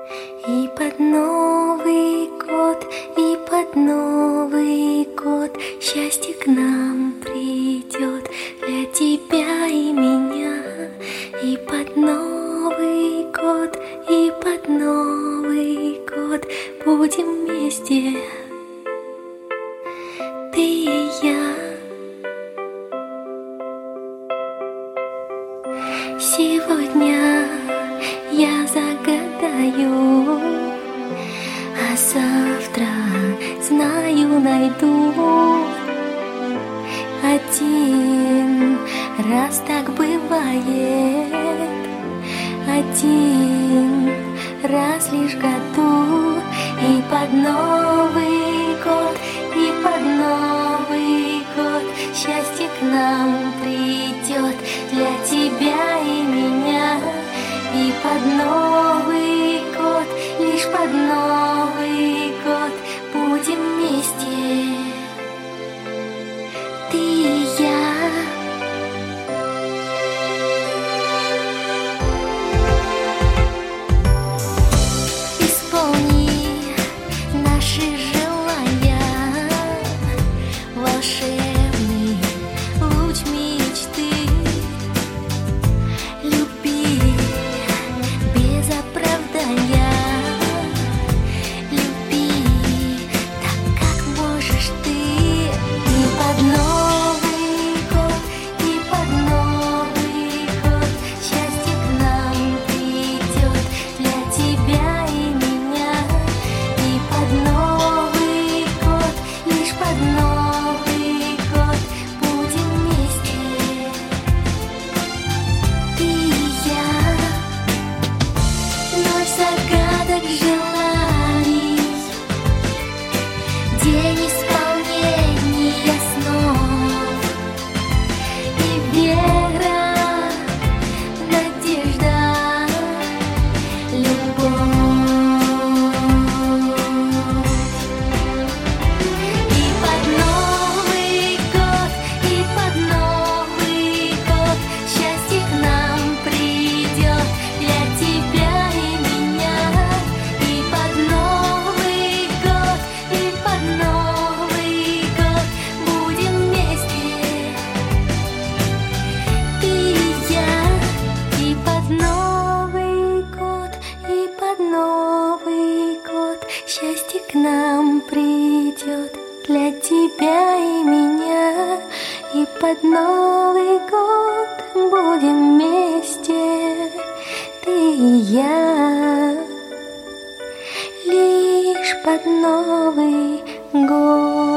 И под Новый год, и под Новый год счастье к нам придет для тебя и меня. И под Новый год, и под Новый год будем вместе, ты и я. Сегодня я загадаю, а завтра, знаю, найду. Один раз так бывает, один раз лишь в году. И под Новый год, и под Новый год счастье к нам придет для тебя и меня. И под Новый год, лишь под Новый год будем вместе, ты и я. Исполни наши желания, волшебный луч мечты. Люби без оправдания, люби так, как можешь ты. И под Новый год, и под Новый год счастье к нам придет для тебя и меня. И под Новый год, лишь под Новый год будем вместе, ты и я. Ночь загадок, желаний, день исполнения снов. И вера, надежда, любовь. И под Новый год, и под Новый год счастье к нам придет для тебя и меня. И под Новый год, и под Новый год будем вместе, ты и я. И под Новый год, и под Новый год счастье к нам придет для тебя и меня. И под Новый год будем вместе, ты и я. Лишь под Новый год.